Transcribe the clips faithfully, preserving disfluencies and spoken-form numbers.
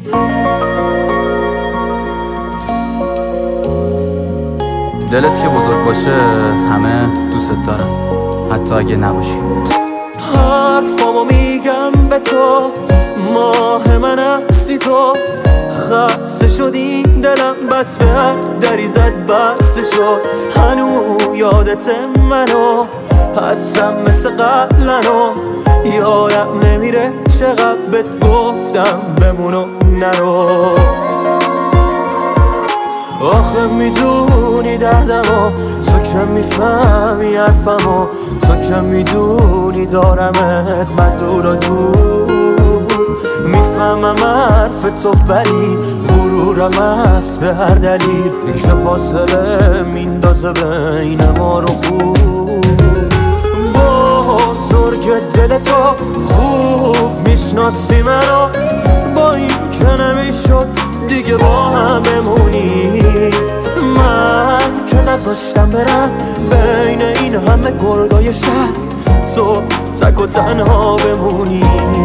دلت که بزرگ باشه همه دوست دارن، حتی اگه نباشی. حرفامو میگم به تو، ماه من هستی تو. خسته شدی دلم بس به هر دری زد بس شد. هنو یادت منو هستم مثل قبلنو، یادم نمیره چقدر بهت گفتم بمونو نرو. آخه میدونی دردمو، تو که میفهمی حرفمو، تو که میدونی دارمت من دور و دور. میفهمم حرف تو ولی غرورم هست به هر دلیل که فاصله میندازه بین ما رو خوب. بزرگ دل تو خوب میشناسی منو، با این که نمیشد دیگه با هم بمونی. من که نذاشتم برم بین این همه گرگای شهر، تو تک و تنها بمونی.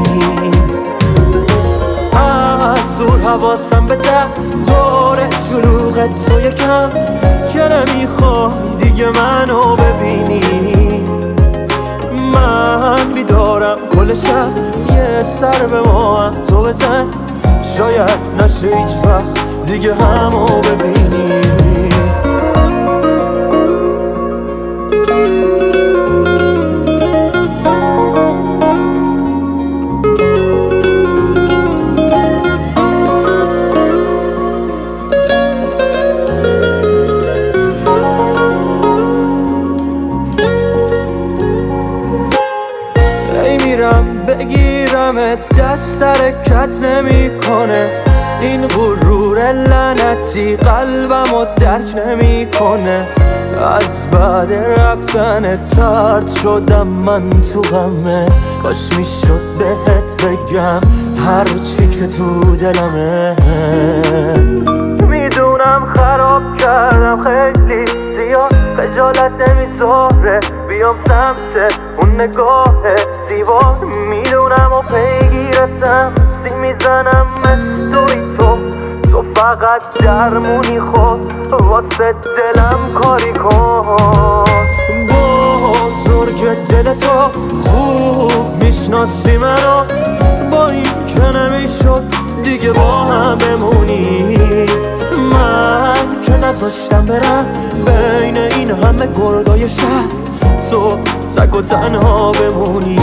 از دور حواسم به ده دور شلوغ تو یکم که نمیخوای دیگه منو ببینی. من بیدارم کل شب، یه سر به ما هم تو بزن، شاید نشه هیچ وقت دیگه همو ببینی. بگیرم دست حرکت نمی کنه، این غرور لعنتی قلبمو درک نمی کنه. از بعد رفتن ترد شدم من تو غمه، کاش میشد بهت بگم هر چی که تو دلمه. میدونم خراب کردم خیلی زیاد، خجالت نمیذاره بیام سمت اون نگاه زیبا. میدونم و پیگیرتم سی میزنم مثل تو، تو فقط درمونی خود واسه دلم کاری کن. بزرگ دل تو خوب میشناسی منو، با این که نمیشد دیگه با هم بمونی. من که نذاشتم برم بین این همه گرگای شهر، تو تک و تنها بمونی.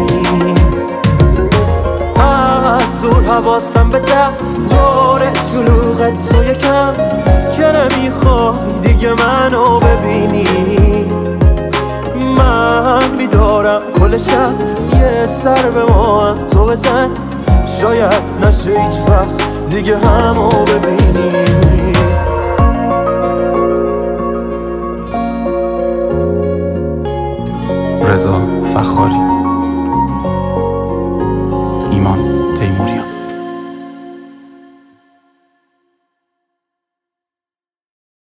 از دور حواسم به ده دور شلوغ تو یکم که نمیخوای دیگه منو ببینی. من بیدارم کل شب، یه سر به ما هم تو بزن، شاید نشه هیچ وقت دیگه همو ببینی. رضا فخاری، ایمان تیموری.